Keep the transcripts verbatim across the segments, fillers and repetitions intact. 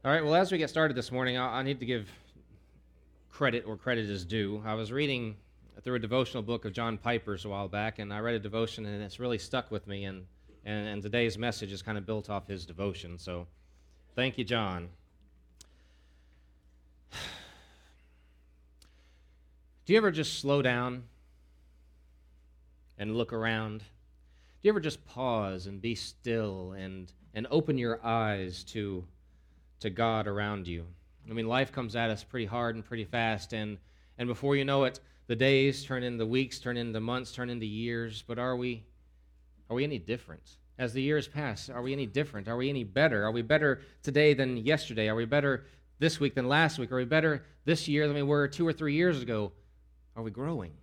All right, well, as we get started this morning, I, I need to give credit where credit is due. I was reading through a devotional book of John Piper's a while back, and I read a devotion, and it's really stuck with me, and, and, and today's message is kind of built off his devotion. So thank you, John. Do you ever just slow down and look around? Do you ever just pause and be still and, and open your eyes to to God around you? I mean, life comes at us pretty hard and pretty fast, and, and before you know it, the days turn into weeks, turn into months, turn into years. But are we are we any different? As the years pass, are we any different? Are we any better? Are we better today than yesterday? Are we better this week than last week? Are we better this year than we were two or three years ago? Are we growing?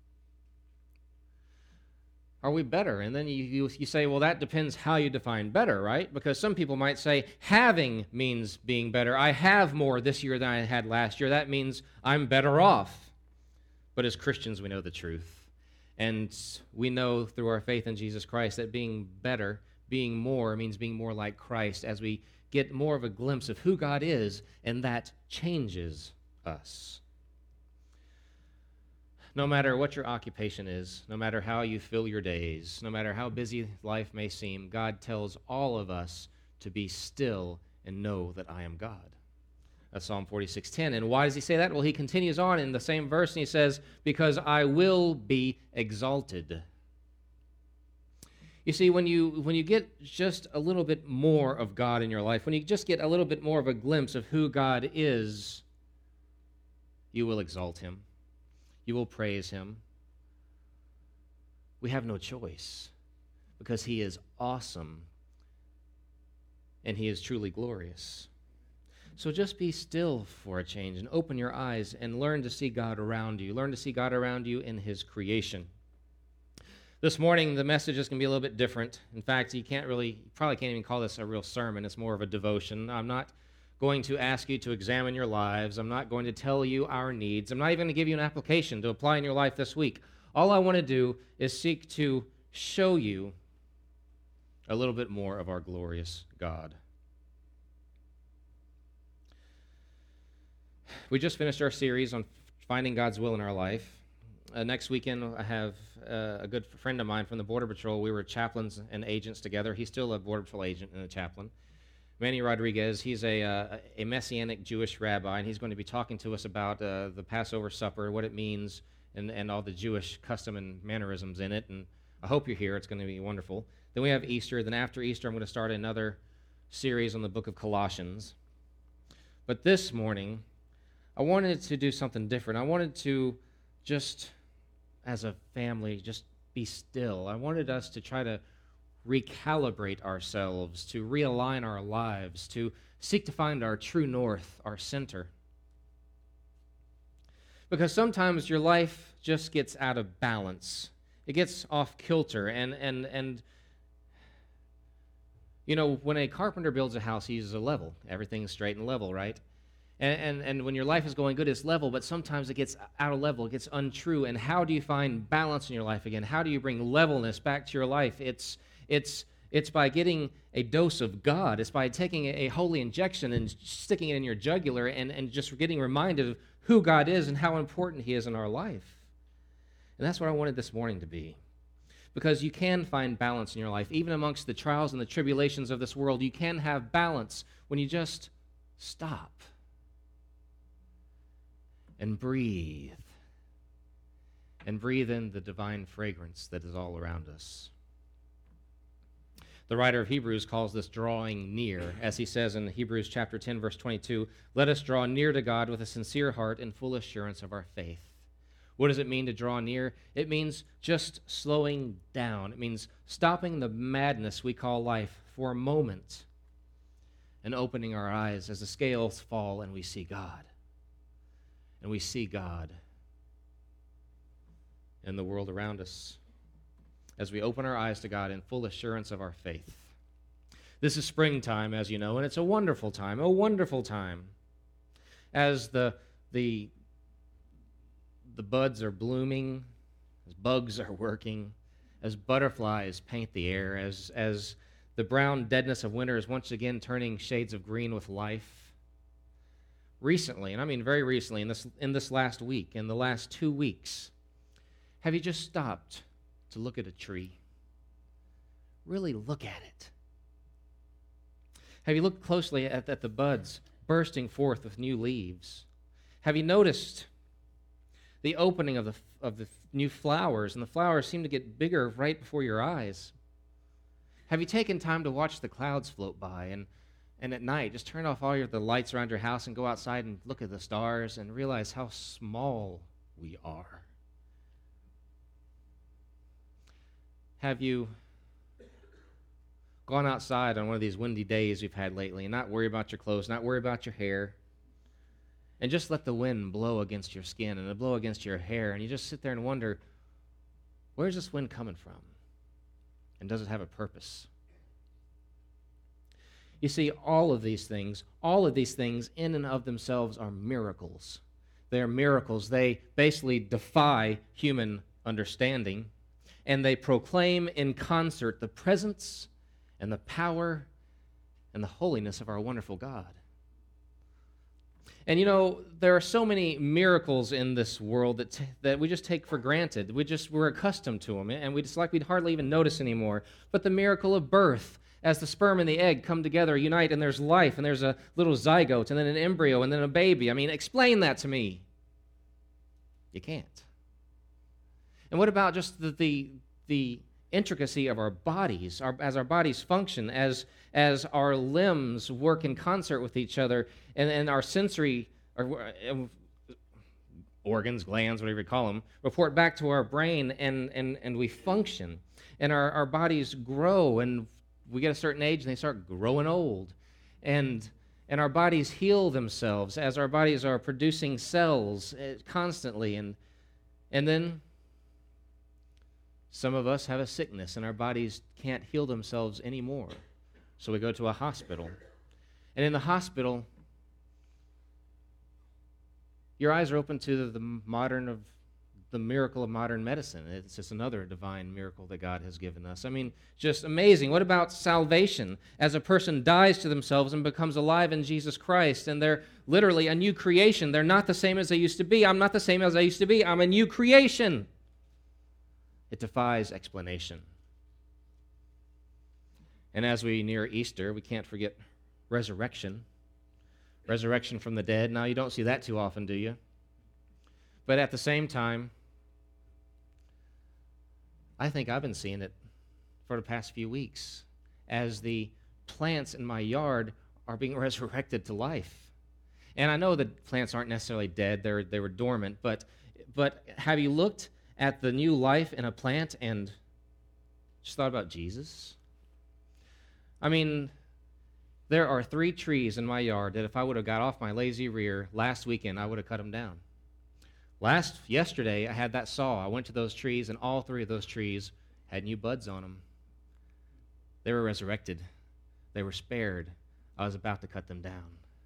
Are we better? And then you, you, you say, well, that depends how you define better, right? Because some people might say having means being better. I have more this year than I had last year. That means I'm better off. But as Christians, we know the truth. And we know through our faith in Jesus Christ that being better, being more, means being more like Christ as we get more of a glimpse of who God is, and that changes us. No matter what your occupation is, no matter how you fill your days, no matter how busy life may seem, God tells all of us to be still and know that I am God. That's Psalm forty-six ten. And why does he say that? Well, he continues on in the same verse, and he says, because I will be exalted. You see, when you when you get just a little bit more of God in your life, when you just get a little bit more of a glimpse of who God is, you will exalt him. You will praise him. We have no choice because he is awesome and he is truly glorious. So just be still for a change and open your eyes and learn to see God around you. Learn to see God around you in his creation. This morning, the message is going to be a little bit different. In fact, you can't really, you probably can't even call this a real sermon. It's more of a devotion. I'm not going to ask you to examine your lives. I'm not going to tell you our needs. I'm not even going to give you an application to apply in your life this week. All I want to do is seek to show you a little bit more of our glorious God. We just finished our series on finding God's will in our life. Uh, next weekend, I have uh, a good friend of mine from the Border Patrol. We were chaplains and agents together. He's still a Border Patrol agent and a chaplain. Manny Rodriguez, he's a, uh, a Messianic Jewish rabbi, and he's going to be talking to us about uh, the Passover supper, what it means, and, and all the Jewish custom and mannerisms in it. And I hope you're here. It's going to be wonderful. Then we have Easter. Then after Easter, I'm going to start another series on the book of Colossians. But this morning, I wanted to do something different. I wanted to just, as a family, just be still. I wanted us to try to recalibrate ourselves, to realign our lives, to seek to find our true north, our center. Because sometimes your life just gets out of balance. It gets off kilter, and and and you know, when a carpenter builds a house, he uses a level. Everything's straight and level, right? And, and and when your life is going good, it's level, but sometimes it gets out of level, it gets untrue. And how do you find balance in your life again? How do you bring levelness back to your life? It's It's it's by getting a dose of God. It's by taking a, a holy injection and sticking it in your jugular and, and just getting reminded of who God is and how important he is in our life. And that's what I wanted this morning to be. Because you can find balance in your life. Even amongst the trials and the tribulations of this world, you can have balance when you just stop and breathe. And breathe in the divine fragrance that is all around us. The writer of Hebrews calls this drawing near, as he says in Hebrews chapter ten, verse twenty-two, let us draw near to God with a sincere heart and full assurance of our faith. What does it mean to draw near? It means just slowing down. It means stopping the madness we call life for a moment and opening our eyes as the scales fall and we see God. And we see God in the world around us, as we open our eyes to God in full assurance of our faith. This is springtime, as you know, and it's a wonderful time, a wonderful time. As the the the buds are blooming, as bugs are working, as butterflies paint the air, as as the brown deadness of winter is once again turning shades of green with life, recently, and I mean very recently, in this, in this last week, in the last two weeks, have you just stopped to look at a tree? Really look at it. Have you looked closely at, at the buds bursting forth with new leaves? Have you noticed the opening of the, of the new flowers, and the flowers seem to get bigger right before your eyes? Have you taken time to watch the clouds float by, and, and at night just turn off all your, the lights around your house and go outside and look at the stars and realize how small we are? Have you gone outside on one of these windy days we've had lately and not worry about your clothes, not worry about your hair, and just let the wind blow against your skin and blow against your hair, and you just sit there and wonder, where's this wind coming from? And does it have a purpose? You see, all of these things, all of these things in and of themselves are miracles. They are miracles. They basically defy human understanding, and they proclaim in concert the presence and the power and the holiness of our wonderful God. And you know, there are so many miracles in this world that t- that we just take for granted. We just, we're accustomed to them, and we just like we'd hardly even notice anymore. But the miracle of birth, as the sperm and the egg come together, unite, and there's life, and there's a little zygote, and then an embryo, and then a baby. I mean, explain that to me. You can't. And what about just the the, the intricacy of our bodies, our, as our bodies function, as as our limbs work in concert with each other, and, and our sensory our, uh, organs, glands, whatever you call them, report back to our brain, and, and, and we function. And our, our bodies grow, and we get a certain age, and they start growing old. And, and our bodies heal themselves as our bodies are producing cells uh, constantly. And, and then some of us have a sickness, and our bodies can't heal themselves anymore. So we go to a hospital. And in the hospital, your eyes are open to the, the modern of the miracle of modern medicine. It's just another divine miracle that God has given us. I mean, just amazing. What about salvation? As a person dies to themselves and becomes alive in Jesus Christ, and they're literally a new creation. They're not the same as they used to be. I'm not the same as I used to be. I'm a new creation. It defies explanation. And as we near Easter, we can't forget resurrection. Resurrection from the dead. Now, you don't see that too often, do you? But at the same time, I think I've been seeing it for the past few weeks as the plants in my yard are being resurrected to life. And I know that plants aren't necessarily dead. They're, they were dormant. But, but have you looked at the new life in a plant and just thought about Jesus? I mean, there are three trees in my yard that if I would have got off my lazy rear last weekend, I would have cut them down. Last, yesterday, I had that saw. I went to those trees, and all three of those trees had new buds on them. They were resurrected. They were spared. I was about to cut them down.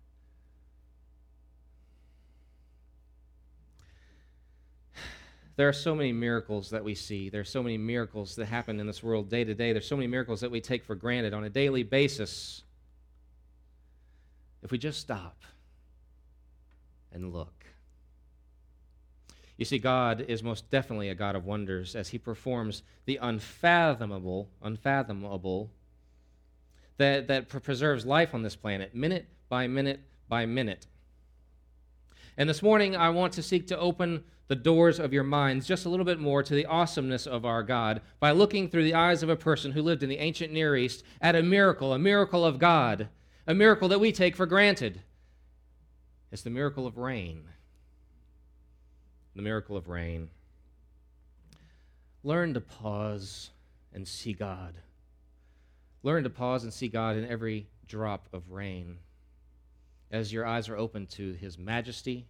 There are so many miracles that we see. There are so many miracles that happen in this world day to day. There's so many miracles that we take for granted on a daily basis. If we just stop and look. You see, God is most definitely a God of wonders as he performs the unfathomable, unfathomable, that, that preserves life on this planet, minute by minute by minute. And this morning, I want to seek to open the doors of your minds just a little bit more to the awesomeness of our God by looking through the eyes of a person who lived in the ancient Near East at a miracle, a miracle of God, a miracle that we take for granted. It's the miracle of rain. The miracle of rain. Learn to pause and see God. Learn to pause and see God in every drop of rain as your eyes are open to his majesty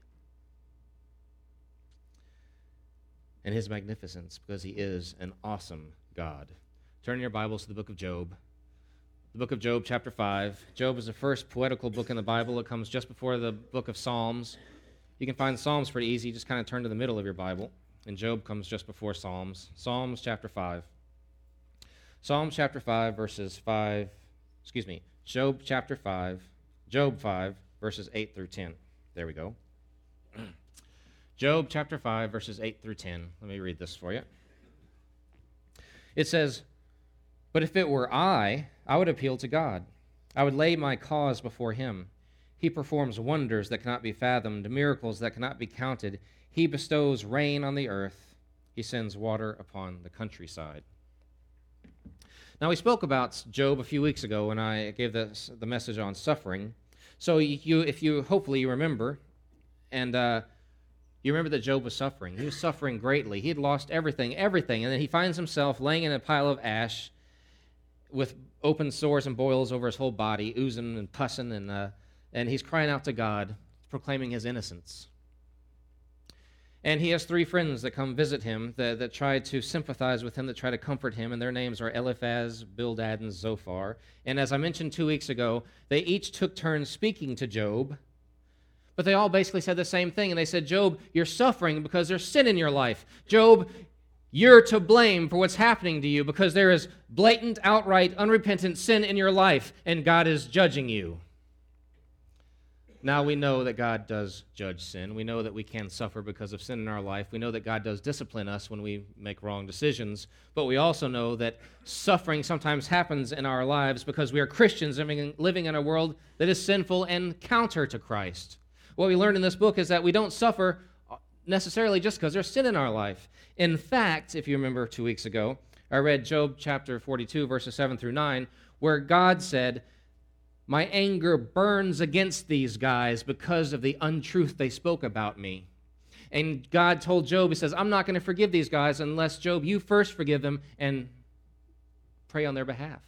and his magnificence, because he is an awesome God. Turn your Bibles to the book of Job. The book of Job, chapter five. Job is the first poetical book in the Bible. It comes just before the book of Psalms. You can find Psalms pretty easy. Just kind of turn to the middle of your Bible. And Job comes just before Psalms. Psalms chapter five. Psalms chapter five, verses five, excuse me, Job chapter five, Job five, verses eight through ten. There we go. Job chapter five, verses eight through ten. Let me read this for you. It says, "But if it were I, I would appeal to God. I would lay my cause before him. He performs wonders that cannot be fathomed, miracles that cannot be counted. He bestows rain on the earth. He sends water upon the countryside." Now, we spoke about Job a few weeks ago when I gave the, the message on suffering. So you, if you, hopefully you remember, and uh, you remember that Job was suffering. He was suffering greatly. He had lost everything, everything, and then he finds himself laying in a pile of ash with open sores and boils over his whole body, oozing and pussing, and uh, and he's crying out to God, proclaiming his innocence. And he has three friends that come visit him that, that try to sympathize with him, that try to comfort him, and their names are Eliphaz, Bildad, and Zophar. And as I mentioned two weeks ago, they each took turns speaking to Job, but they all basically said the same thing. And they said, "Job, you're suffering because there's sin in your life. Job, you're to blame for what's happening to you because there is blatant, outright, unrepentant sin in your life, and God is judging you." Now we know that God does judge sin. We know that we can suffer because of sin in our life. We know that God does discipline us when we make wrong decisions. But we also know that suffering sometimes happens in our lives because we are Christians living, living in a world that is sinful and counter to Christ. What we learned in this book is that we don't suffer necessarily just because there's sin in our life. In fact, if you remember two weeks ago, I read Job chapter forty-two, verses seven through nine, where God said, "My anger burns against these guys because of the untruth they spoke about me." And God told Job, he says, "I'm not going to forgive these guys unless, Job, you first forgive them and pray on their behalf."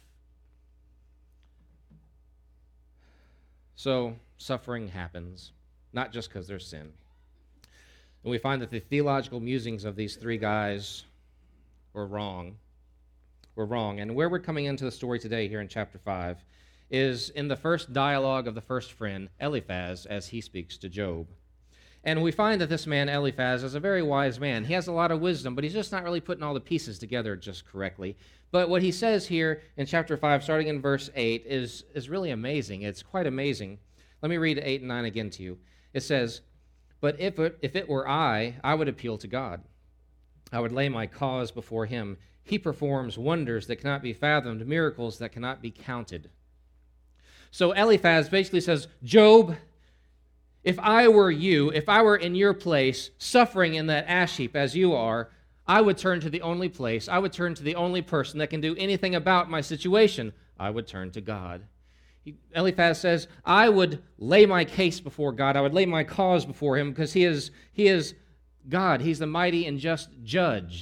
So suffering happens, not just because there's sin. And we find that the theological musings of these three guys were wrong. Were wrong. And where we're coming into the story today here in chapter five is in the first dialogue of the first friend, Eliphaz, as he speaks to Job. And we find that this man, Eliphaz, is a very wise man. He has a lot of wisdom, but he's just not really putting all the pieces together just correctly. But what he says here in chapter five, starting in verse eight, is, is really amazing. It's quite amazing. Let me read eight and nine again to you. It says, "But if it, if it were I, I would appeal to God. I would lay my cause before him. He performs wonders that cannot be fathomed, miracles that cannot be counted." So Eliphaz basically says, "Job, if I were you, if I were in your place, suffering in that ash heap as you are, I would turn to the only place, I would turn to the only person that can do anything about my situation. I would turn to God." He, Eliphaz says, "I would lay my case before God. I would lay my cause before him because he is, he is God. He's the mighty and just judge.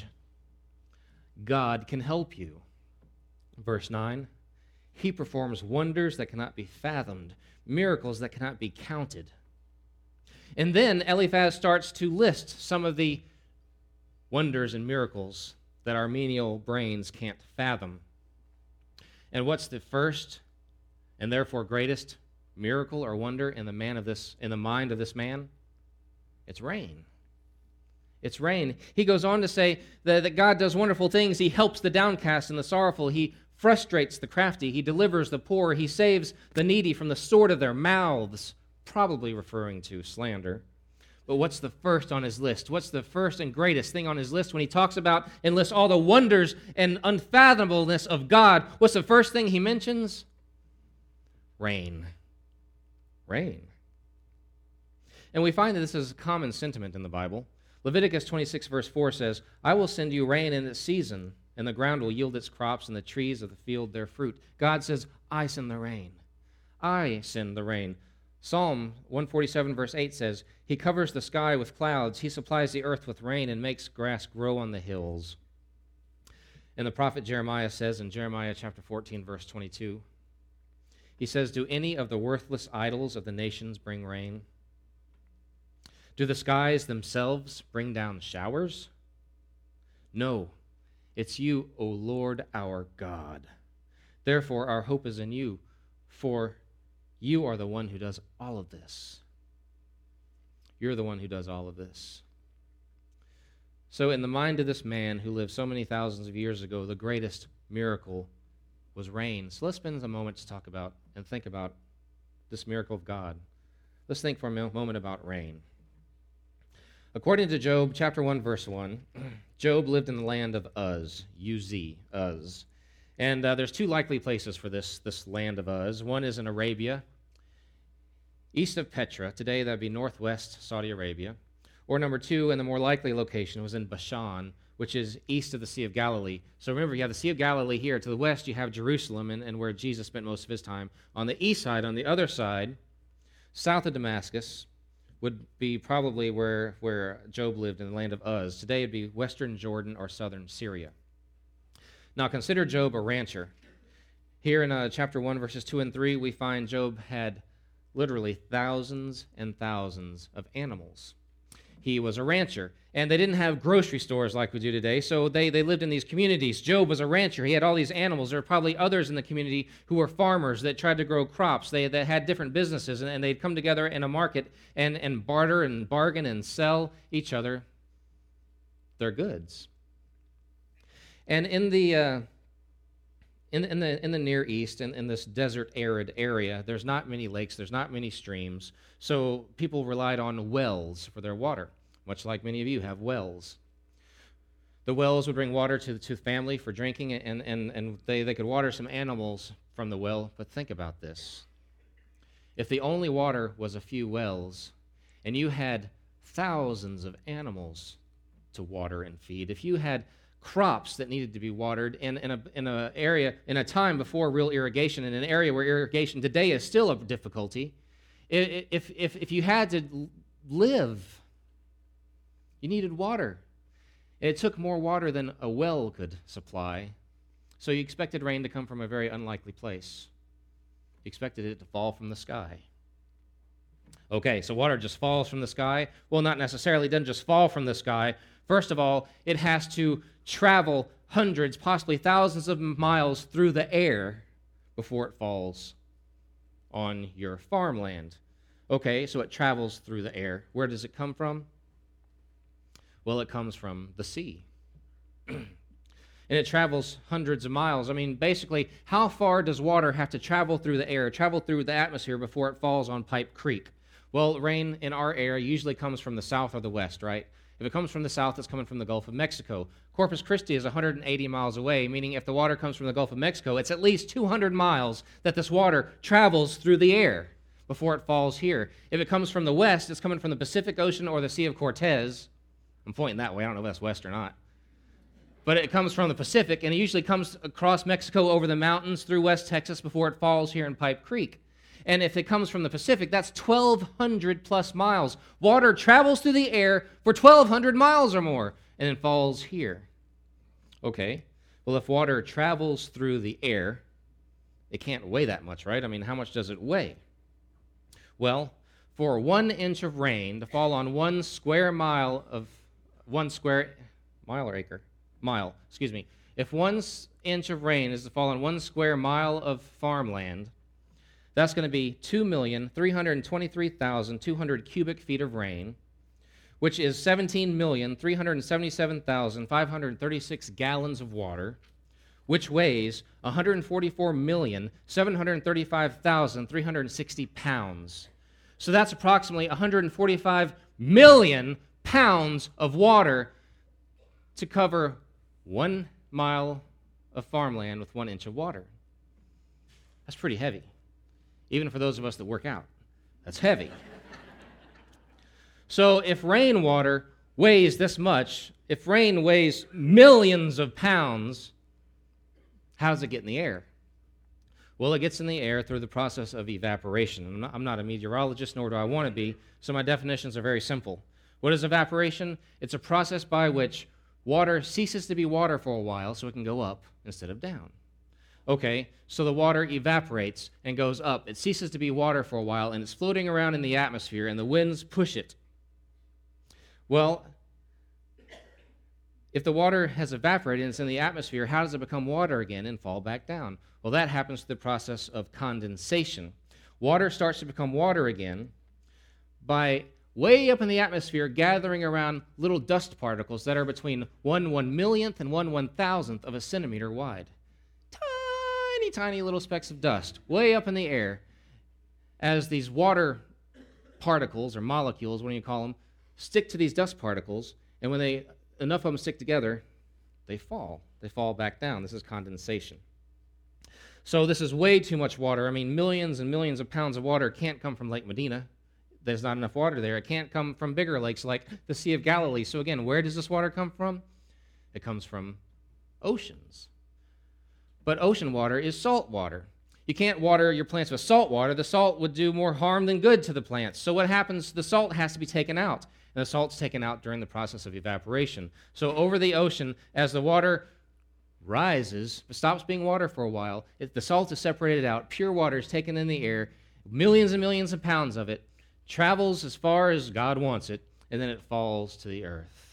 God can help you." Verse nine, "He performs wonders that cannot be fathomed, miracles that cannot be counted." And then Eliphaz starts to list some of the wonders and miracles that our menial brains can't fathom. And what's the first and therefore greatest miracle or wonder in the man of this, in the mind of this man? It's rain. It's rain. He goes on to say that, that God does wonderful things. He helps the downcast and the sorrowful. He frustrates the crafty. He delivers the poor. He saves the needy from the sword of their mouths, probably referring to slander. But what's the first on his list? What's the first and greatest thing on his list when he talks about and lists all the wonders and unfathomableness of God? What's the first thing he mentions? Rain. Rain. And we find that this is a common sentiment in the Bible. Leviticus twenty-six verse four says, "I will send you rain in its season, and the ground will yield its crops, and the trees of the field their fruit." God says, "I send the rain. I send the rain." Psalm one forty-seven verse eight says, "He covers the sky with clouds. He supplies the earth with rain and makes grass grow on the hills." And the prophet Jeremiah says in Jeremiah chapter fourteen verse twenty-two, he says, "Do any of the worthless idols of the nations bring rain? Do the skies themselves bring down showers? No, it's you, O Lord our God. Therefore our hope is in you, for you are the one who does all of this." You're the one who does all of this. So in the mind of this man who lived so many thousands of years ago, the greatest miracle was rain. So let's spend a moment to talk about and think about this miracle of God, let's think for a moment about rain. According to Job chapter one, verse one, Job lived in the land of Uz, U Z, Uz. And uh, there's two likely places for this, this land of Uz. One is in Arabia, east of Petra. Today that would be northwest Saudi Arabia. Or number two, and the more likely location, was in Bashan, which is east of the Sea of Galilee. So remember, you have the Sea of Galilee here. To the west, you have Jerusalem, and, and where Jesus spent most of his time. On the east side, on the other side, south of Damascus, would be probably where, where Job lived in the land of Uz. Today it would be western Jordan or southern Syria. Now consider Job a rancher. Here in uh, chapter one, verses two and three, we find Job had literally thousands and thousands of animals. He was a rancher, and they didn't have grocery stores like we do today, so they, they lived in these communities. Job was a rancher. He had all these animals. There were probably others in the community who were farmers that tried to grow crops. They that had different businesses, and, and they'd come together in a market and, and barter and bargain and sell each other their goods. And in the uh, in, in the in the Near East, in, in this desert, arid area, there's not many lakes, there's not many streams, so people relied on wells for their water, much like many of you have wells. The wells would bring water to to family for drinking, and and and they, they could water some animals from the well. But think about this: if the only water was a few wells, and you had thousands of animals to water and feed, if you had crops that needed to be watered in, in a in a area in a time before real irrigation, in an area where irrigation today is still a difficulty, if if if you had to live, you needed water. It took more water than a well could supply, so you expected rain to come from a very unlikely place. You expected it to fall from the sky. Okay, so water just falls from the sky? Well, not necessarily. It doesn't just fall from the sky. First of all, it has to travel hundreds, possibly thousands of miles through the air before it falls on your farmland. Okay, so it travels through the air. Where does it come from? Well, it comes from the sea. And it travels hundreds of miles. I mean, basically, how far does water have to travel through the air, travel through the atmosphere before it falls on Pipe Creek? Well, rain in our area usually comes from the south or the west, right? If it comes from the south, it's coming from the Gulf of Mexico. Corpus Christi is one hundred eighty miles away, meaning if the water comes from the Gulf of Mexico, it's at least two hundred miles that this water travels through the air before it falls here. If it comes from the west, it's coming from the Pacific Ocean or the Sea of Cortez. I'm pointing that way. I don't know if that's west or not. But it comes from the Pacific, and it usually comes across Mexico over the mountains through West Texas before it falls here in Pipe Creek. And if it comes from the Pacific, that's twelve hundred plus miles. Water travels through the air for twelve hundred miles or more, and then falls here. Okay, well, if water travels through the air, it can't weigh that much, right? I mean, how much does it weigh? Well, for one inch of rain to fall on one square mile of, one square, mile or acre? Mile, excuse me. If one inch of rain is to fall on one square mile of farmland, that's going to be two million three hundred twenty-three thousand two hundred cubic feet of rain, which is seventeen million three hundred seventy-seven thousand five hundred thirty-six gallons of water, which weighs one hundred forty-four million seven hundred thirty-five thousand three hundred sixty pounds. So that's approximately one hundred forty-five million pounds of water to cover one mile of farmland with one inch of water. That's pretty heavy. Even for those of us that work out, that's heavy. So if rainwater weighs this much, if rain weighs millions of pounds, how does it get in the air? Well, it gets in the air through the process of evaporation. I'm not, I'm not a meteorologist, nor do I want to be, so my definitions are very simple. What is evaporation? It's a process by which water ceases to be water for a while so it can go up instead of down. Okay, so the water evaporates and goes up. It ceases to be water for a while, and it's floating around in the atmosphere, and the winds push it. Well, if the water has evaporated and it's in the atmosphere, how does it become water again and fall back down? Well, that happens through the process of condensation. Water starts to become water again by way up in the atmosphere gathering around little dust particles that are between one one millionth and one one thousandth of a centimeter wide. Tiny, tiny little specks of dust way up in the air. As these water particles or molecules, what do you call them, stick to these dust particles, and when they enough of them stick together, they fall. They fall back down. This is condensation. So this is way too much water. I mean, millions and millions of pounds of water can't come from Lake Medina. There's not enough water there. It can't come from bigger lakes like the Sea of Galilee. So again, where does this water come from? It comes from oceans. But ocean water is salt water. You can't water your plants with salt water. The salt would do more harm than good to the plants. So what happens? The salt has to be taken out. And the salt's taken out during the process of evaporation. So over the ocean, as the water rises, it stops being water for a while, it, the salt is separated out, pure water is taken in the air, millions and millions of pounds of it, travels as far as God wants it, and then it falls to the earth.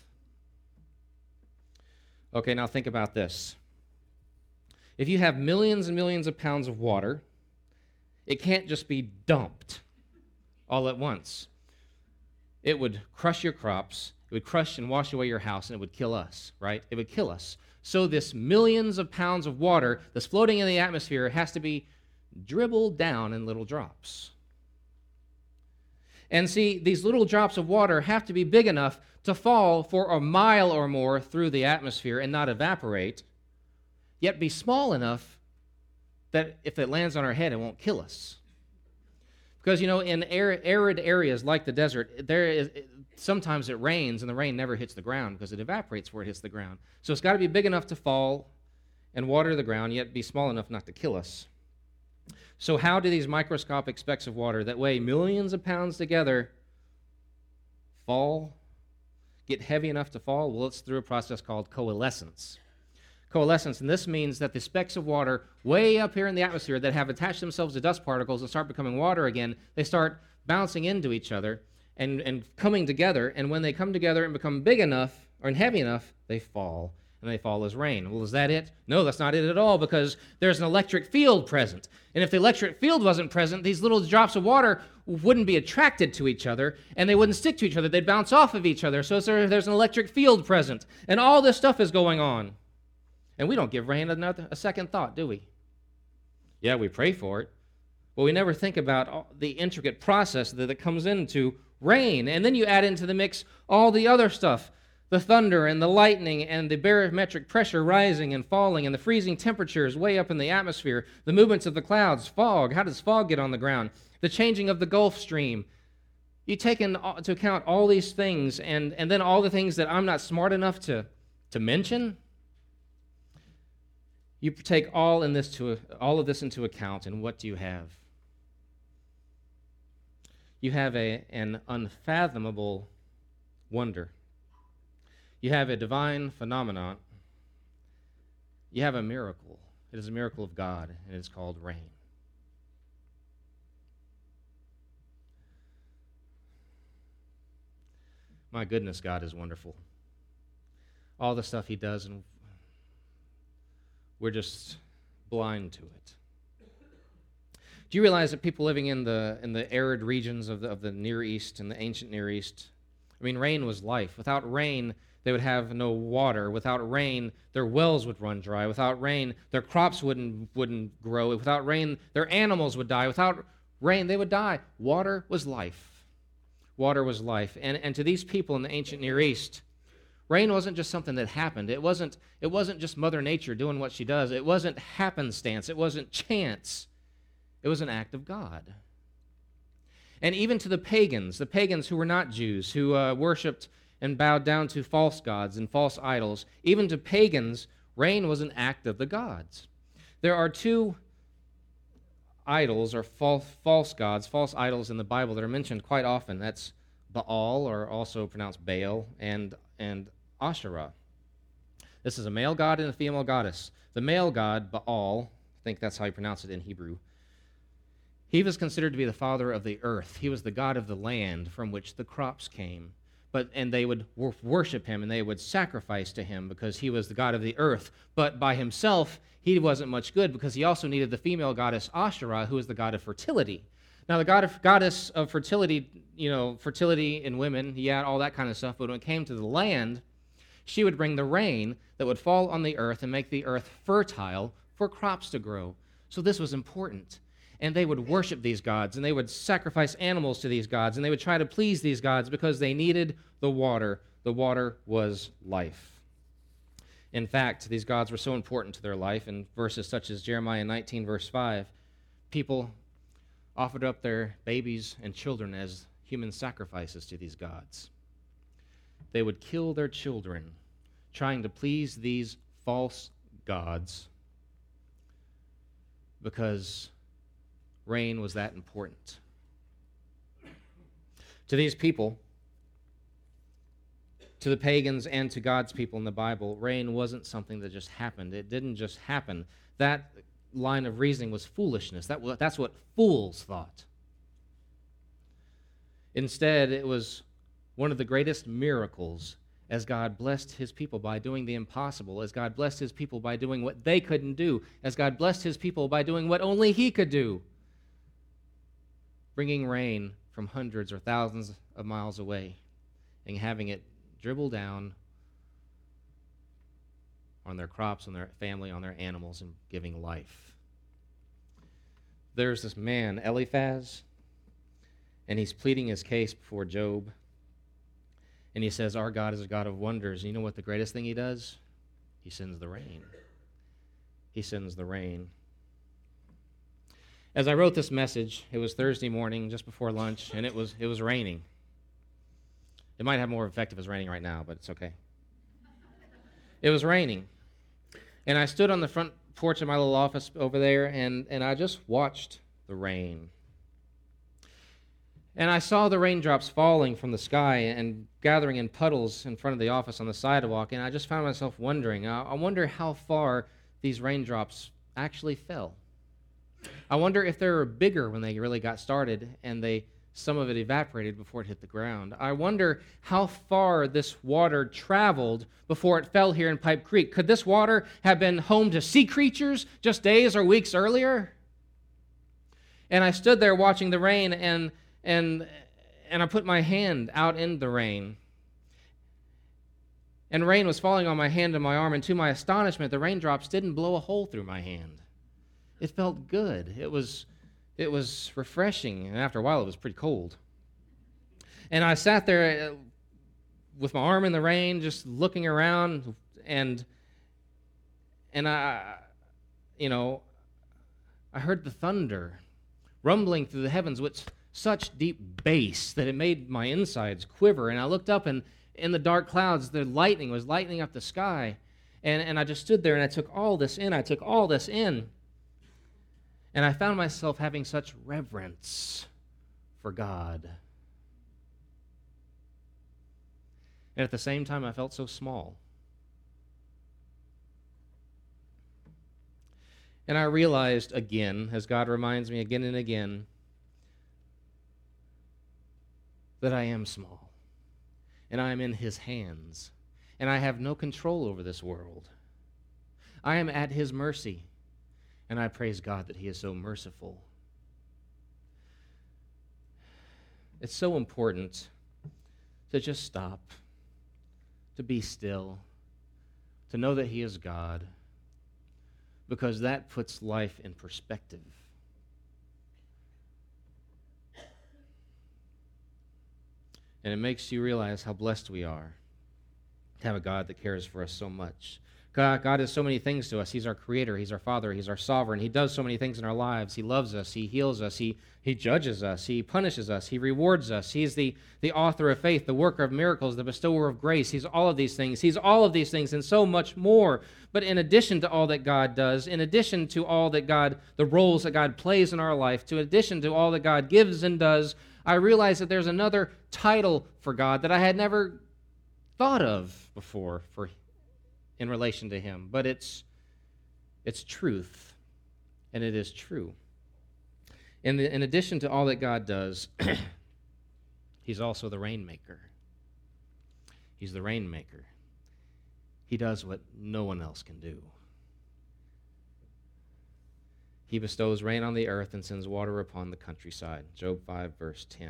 Okay, now think about this. If you have millions and millions of pounds of water, it can't just be dumped all at once. It would crush your crops, it would crush and wash away your house, and it would kill us, right? It would kill us. So this millions of pounds of water that's floating in the atmosphere has to be dribbled down in little drops. And see, these little drops of water have to be big enough to fall for a mile or more through the atmosphere and not evaporate, yet be small enough that if it lands on our head, it won't kill us. Because, you know, in arid areas like the desert, there is sometimes it rains and the rain never hits the ground because it evaporates where it hits the ground. So it's got to be big enough to fall and water the ground, yet be small enough not to kill us. So how do these microscopic specks of water that weigh millions of pounds together fall, get heavy enough to fall? Well, it's through a process called coalescence. Coalescence, and this means that the specks of water way up here in the atmosphere that have attached themselves to dust particles and start becoming water again, they start bouncing into each other and, and coming together, and when they come together and become big enough or heavy enough, they fall, and they fall as rain. Well, is that it? No, that's not it at all, because there's an electric field present, and if the electric field wasn't present, these little drops of water wouldn't be attracted to each other, and they wouldn't stick to each other. They'd bounce off of each other, so there's an electric field present, and all this stuff is going on. And we don't give rain another, a second thought, do we? Yeah, we pray for it. But we never think about all the intricate process that, that comes into rain. And then you add into the mix all the other stuff, the thunder and the lightning and the barometric pressure rising and falling and the freezing temperatures way up in the atmosphere, the movements of the clouds, fog. How does fog get on the ground? The changing of the Gulf Stream. You take into account all these things and, and then all the things that I'm not smart enough to, to mention. You take all in this to all of this into account, and what do you have? You have a, an unfathomable wonder. You have a divine phenomenon. You have a miracle. It is a miracle of God, and it's called rain. My goodness, God is wonderful. All the stuff he does, and we're just blind to it. Do you realize that people living in the in the arid regions of the, of the Near East and the ancient Near East, I mean, rain was life. Without rain, they would have no water. Without rain, their wells would run dry. Without rain, their crops wouldn't wouldn't grow. Without rain, their animals would die. Without rain, they would die. Water was life. Water was life. And, and to these people in the ancient Near East, rain wasn't just something that happened. It wasn't, it wasn't just Mother Nature doing what she does. It wasn't happenstance. It wasn't chance. It was an act of God. And even to the pagans, the pagans who were not Jews, who uh, worshipped and bowed down to false gods and false idols, even to pagans, rain was an act of the gods. There are two idols or false, false gods, false idols in the Bible that are mentioned quite often. That's Baal, or also pronounced Baal, and, and Asherah. This is a male god and a female goddess. The male god, Baal, I think that's how you pronounce it in Hebrew, he was considered to be the father of the earth. He was the god of the land from which the crops came. But and they would wor- worship him and they would sacrifice to him because he was the god of the earth. But by himself, he wasn't much good because he also needed the female goddess Asherah, who was the god of fertility. Now, the god of, goddess of fertility, you know, fertility in women, yeah, all that kind of stuff. But when it came to the land, she would bring the rain that would fall on the earth and make the earth fertile for crops to grow. So this was important. and they would worship these gods, and they would sacrifice animals to these gods, and they would try to please these gods because they needed the water. The water was life. In fact, these gods were so important to their life. In verses such as Jeremiah nineteen, verse five, people offered up their babies and children as human sacrifices to these gods. They would kill their children trying to please these false gods because rain was that important. To these people, to the pagans and to God's people in the Bible, rain wasn't something that just happened. It didn't just happen. That line of reasoning was foolishness. That, that's what fools thought. Instead, it was one of the greatest miracles as God blessed his people by doing the impossible, as God blessed his people by doing what they couldn't do, as God blessed his people by doing what only he could do, bringing rain from hundreds or thousands of miles away and having it dribble down on their crops, on their family, on their animals, and giving life. There's this man, Eliphaz, and he's pleading his case before Job. And he says, our God is a God of wonders. And you know what the greatest thing he does? He sends the rain. He sends the rain. As I wrote this message, it was Thursday morning, just before lunch, and it was it was raining. It might have more effect if it's raining right now, but it's okay. It was raining. And I stood on the front porch of my little office over there, and, and I just watched the rain. And I saw the raindrops falling from the sky and gathering in puddles in front of the office on the sidewalk, and I just found myself wondering, I, I wonder how far these raindrops actually fell. I wonder if they were bigger when they really got started and they some of it evaporated before it hit the ground. I wonder how far this water traveled before it fell here in Pipe Creek. Could this water have been home to sea creatures just days or weeks earlier? And I stood there watching the rain, and and and I put my hand out in the rain. And rain was falling on my hand and my arm, and to my astonishment, the raindrops didn't blow a hole through my hand. It felt good. It was It was refreshing, and after a while, it was pretty cold. And I sat there with my arm in the rain, just looking around, and and I, you know, I heard the thunder rumbling through the heavens with such deep bass that it made my insides quiver. And I looked up, and in the dark clouds, the lightning was lightening up the sky. And, and I just stood there, and I took all this in. I took all this in. And I found myself having such reverence for God. And at the same time, I felt so small. And I realized again, as God reminds me again and again, that I am small. And I am in his hands. And I have no control over this world. I am at his mercy. And I praise God that he is so merciful. It's so important to just stop, to be still, to know that he is God, because that puts life in perspective. And it makes you realize how blessed we are to have a God that cares for us so much. God, God is so many things to us. He's our creator. He's our father. He's our sovereign. He does so many things in our lives. He loves us. He heals us. He, he judges us. He punishes us. He rewards us. He's the, the author of faith, the worker of miracles, the bestower of grace. He's all of these things. He's all of these things and so much more. But in addition to all that God does, in addition to all that God, the roles that God plays in our life, to addition to all that God gives and does, I realize that there's another title for God that I had never thought of before for in relation to him, but it's it's truth, and it is true. In, the, in addition to all that God does, he's also the rainmaker. He's the rainmaker. He does what no one else can do. He bestows rain on the earth and sends water upon the countryside. Job five, verse ten.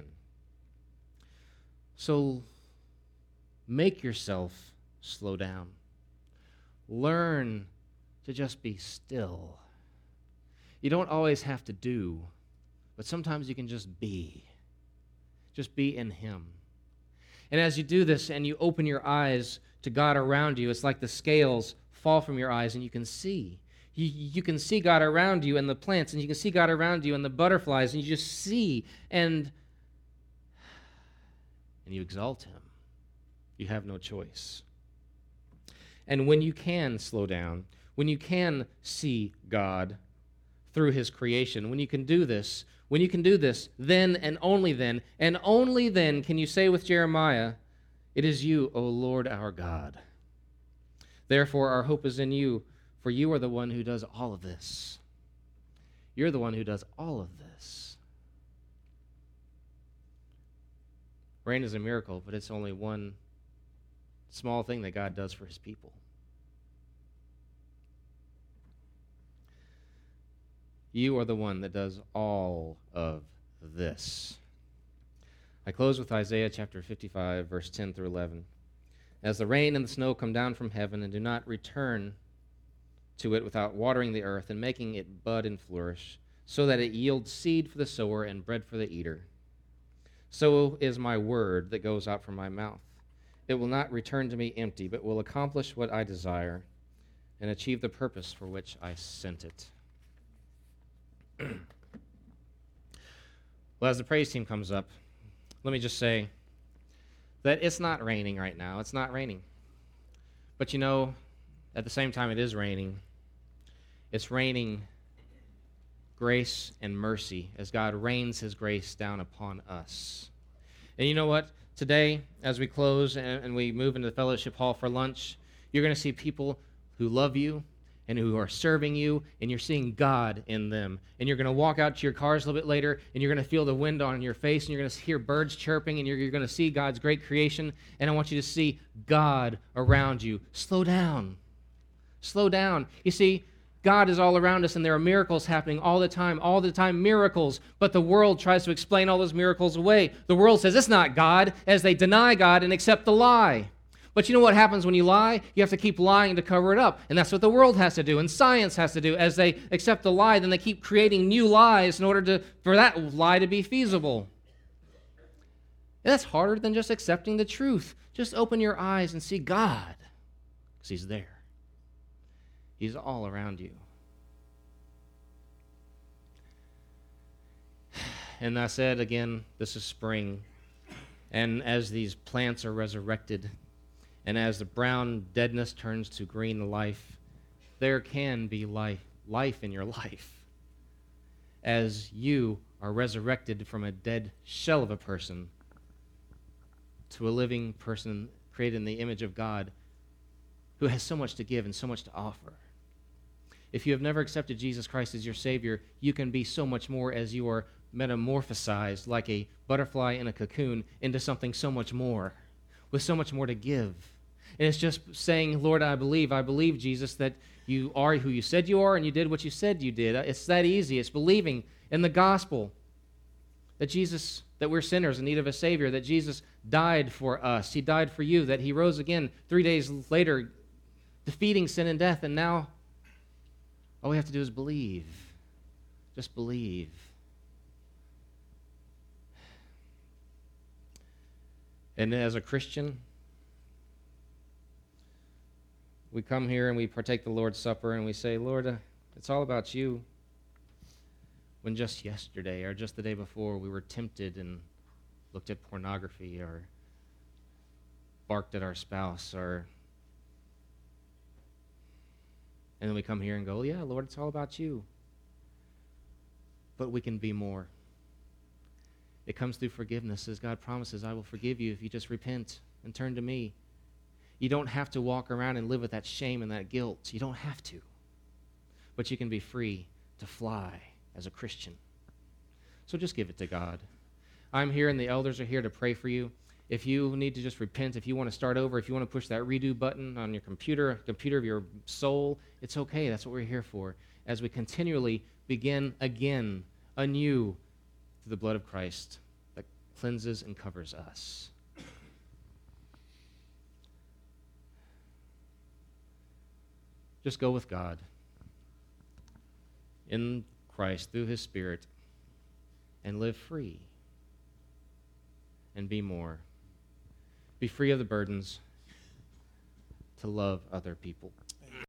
So make yourself slow down. Learn to just be still. You don't always have to do, but sometimes you can just be. Just be in him. And as you do this and you open your eyes to God around you, it's like the scales fall from your eyes and you can see. You, you can see God around you and the plants, and you can see God around you and the butterflies, and you just see, and, and you exalt him. You have no choice. And when you can slow down, when you can see God through his creation, when you can do this, when you can do this, then and only then, and only then can you say with Jeremiah, "It is you, O Lord our God. Therefore our hope is in you, for you are the one who does all of this." You're the one who does all of this. Rain is a miracle, but it's only one small thing that God does for his people. You are the one that does all of this. I close with Isaiah chapter fifty-five, verse ten through eleven. As the rain and the snow come down from heaven and do not return to it without watering the earth and making it bud and flourish, so that it yields seed for the sower and bread for the eater, so is my word that goes out from my mouth. It will not return to me empty, but will accomplish what I desire and achieve the purpose for which I sent it. Well, as the praise team comes up, let me just say that it's not raining right now. It's not raining. But you know, at the same time it is raining, it's raining grace and mercy as God rains his grace down upon us. And you know what? Today, as we close and, and we move into the fellowship hall for lunch, you're going to see people who love you and who are serving you, and you're seeing God in them. And you're going to walk out to your cars a little bit later, and you're going to feel the wind on your face, and you're going to hear birds chirping, and you're, you're going to see God's great creation, and I want you to see God around you. Slow down. Slow down. You see, God is all around us, and there are miracles happening all the time, all the time, miracles. But the world tries to explain all those miracles away. The world says it's not God, as they deny God and accept the lie. But you know what happens when you lie? You have to keep lying to cover it up. And that's what the world has to do, and science has to do. As they accept the lie, then they keep creating new lies in order to, for that lie to be feasible. And that's harder than just accepting the truth. Just open your eyes and see God, because he's there. He's all around you. And I said again, this is spring. And as these plants are resurrected, and as the brown deadness turns to green life, there can be life, life in your life. As you are resurrected from a dead shell of a person to a living person created in the image of God who has so much to give and so much to offer. If you have never accepted Jesus Christ as your Savior, you can be so much more as you are metamorphosized like a butterfly in a cocoon into something so much more, with so much more to give. And it's just saying, Lord, I believe, I believe, Jesus, that you are who you said you are and you did what you said you did. It's that easy. It's believing in the gospel that Jesus, that we're sinners in need of a Savior, that Jesus died for us. He died for you, that he rose again three days later, defeating sin and death, and now all we have to do is believe. Just believe. And as a Christian, we come here and we partake the Lord's Supper and we say, Lord, uh, it's all about you. When just yesterday or just the day before we were tempted and looked at pornography or barked at our spouse, or and then we come here and go, yeah, Lord, it's all about you. But we can be more. It comes through forgiveness, as God promises, I will forgive you if you just repent and turn to me. You don't have to walk around and live with that shame and that guilt. You don't have to. But you can be free to fly as a Christian. So just give it to God. I'm here and the elders are here to pray for you. If you need to just repent, if you want to start over, if you want to push that redo button on your computer, computer of your soul, it's okay. That's what we're here for. As we continually begin again, anew, through the blood of Christ that cleanses and covers us. Just go with God in Christ through his Spirit and live free and be more. Be free of the burdens to love other people.